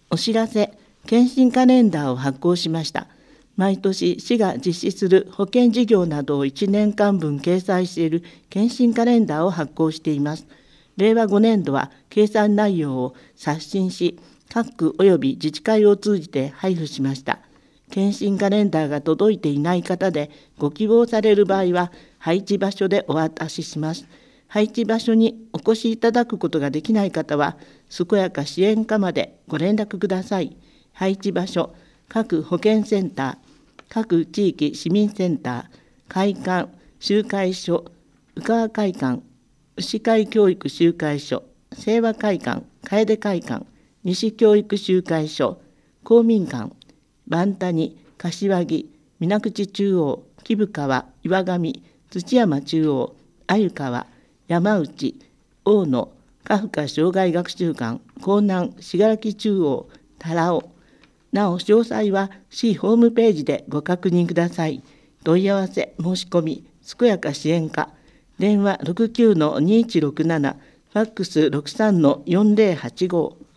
お知らせ、検診カレンダーを発行しました。毎年市が実施する保険事業などを1年間分掲載している検診カレンダーを発行しています。令和5年度は計算内容を刷新し、各区及び自治会を通じて配布しました。検診カレンダーが届いていない方でご希望される場合は、配置場所でお渡しします。配置場所にお越しいただくことができない方は、健やか支援課までご連絡ください。配置場所、各保健センター、各地域市民センター、会館、集会所、宇川会館、牛飼教育集会所、清和会館、楓会館、西教育集会所、公民館、万谷、柏木、水口中央、木生川、岩上、土山中央、鮎川、山内、大野、家父家障害学習館、江南、信楽中央、多良尾。なお、詳細は市ホームページでご確認ください。問い合わせ、申し込み、健やか支援課、電話 69-2167、ファックス 63-4085。